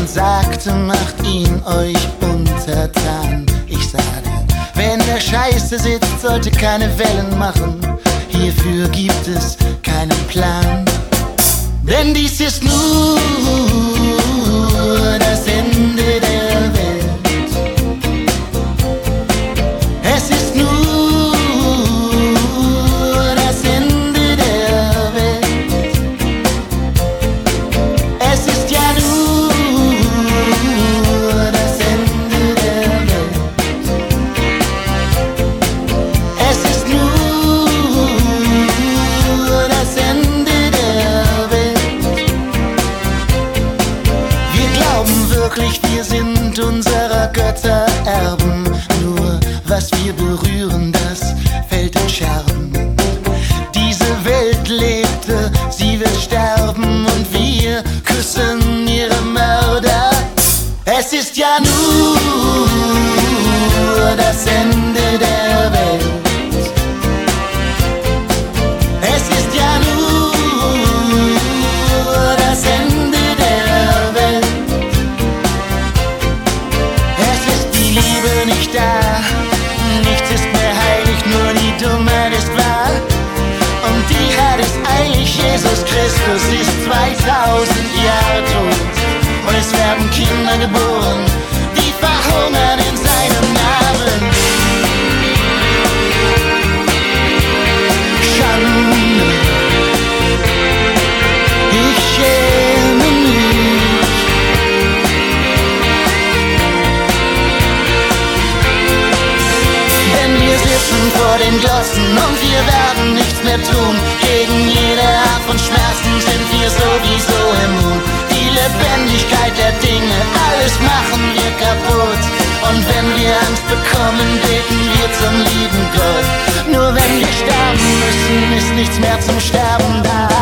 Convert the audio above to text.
und sagte, macht ihn euch untertan. Ich sage, wer in der Scheiße sitzt, sollte keine Wellen machen. Hierfür gibt es keinen Plan. Denn dies ist nur das Ende der Welt. Es ist nur das Ende der Welt. Es ist ja nur das Ende der Welt. Es ist nur das Ende der Welt. Wir glauben wirklich, wir sind unserer Götter Erben. Nur was wir berühren, das fällt in Scherben. Diese Welt lebte, sie wird sterben und wir küssen ihre Mörder. Es ist ja nur das Ende der Welt. Es ist ja nur das Ende der Welt. Es ist die Liebe nicht da, nichts ist mehr heilig, nur die Dummheit ist wahr. Und die hat es eilig, Jesus Christus ist 2000 Jahre tot. Und es werden Kinder geboren, die verhungern in seinem Namen. Schande, ich schäme mich. Denn wir sitzen vor den Glossen und wir werden nichts mehr tun. Gegen jede Art von Schmerzen sind wir sowieso immun. Die Lebendigkeit der Dinge, alles machen wir kaputt. Und wenn wir Angst bekommen, beten wir zum lieben Gott. Nur wenn wir sterben müssen, ist nichts mehr zum Sterben da.